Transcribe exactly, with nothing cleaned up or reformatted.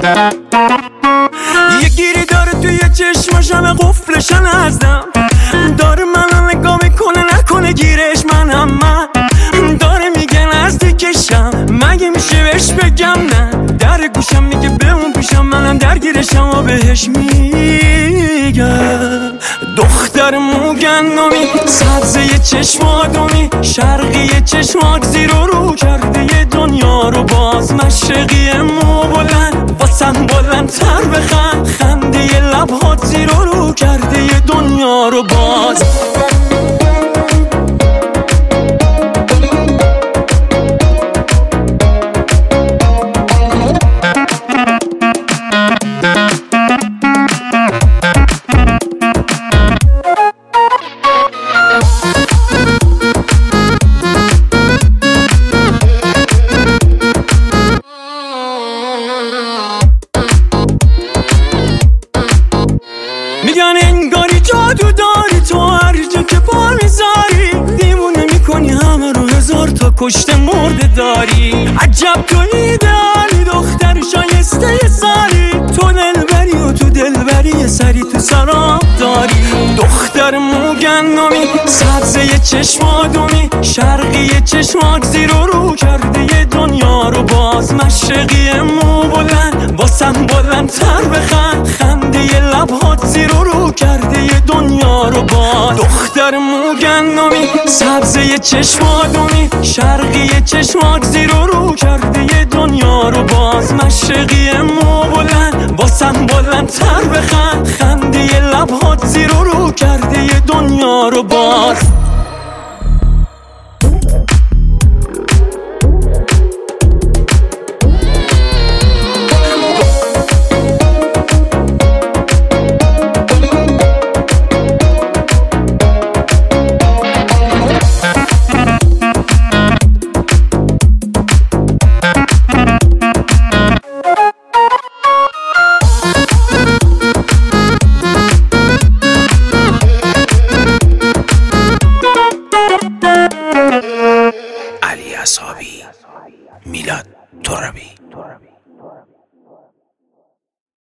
یه گیری داره توی چشماشم قفلشن ازدم، داره منو نگاه میکنه نکنه گیرش منم، من داره میگه نزدیکشم مگه میشه بهش بگم نه، در گوشم میگه به اون پیشم منم درگیرشم و بهش میگم دختر موگندمی سبزه چشم آدمی شرقی چشمات زیر و رو کرده یه دنیا رو باز، مشرقی مو بلند واسم بلند تر بخند، خنده یه لبهات زیر و رو کرده یه دنیا رو باز. میگن انگاری جادو داری تو هر جا که پا میذاری، دیوونه میکنی همه رو هزار تا کشته مرده داری، عجب تو ایدئالی دختر شایسته یه سالی، تو دلبری و تو دلبری یه سری تو سراب داری، دختر موگندمی سبزه چشم آدمی شرقی چشمات زیر و رو کرده یه دنیا رو باز، مشرقی مو بلند واسم بلند تر بخند، خنده یه لبهات زیر و رو کرده یه دنیا رو باز، دختر موگندمی سبزه چشم آدمی شرقی چشمات زیر و رو کرده یه دنیا رو باز، مشرقی مو بلند واسم بلند تر بخند، خنده یه لبهات زیر و رو کرده یه دنیا رو باز.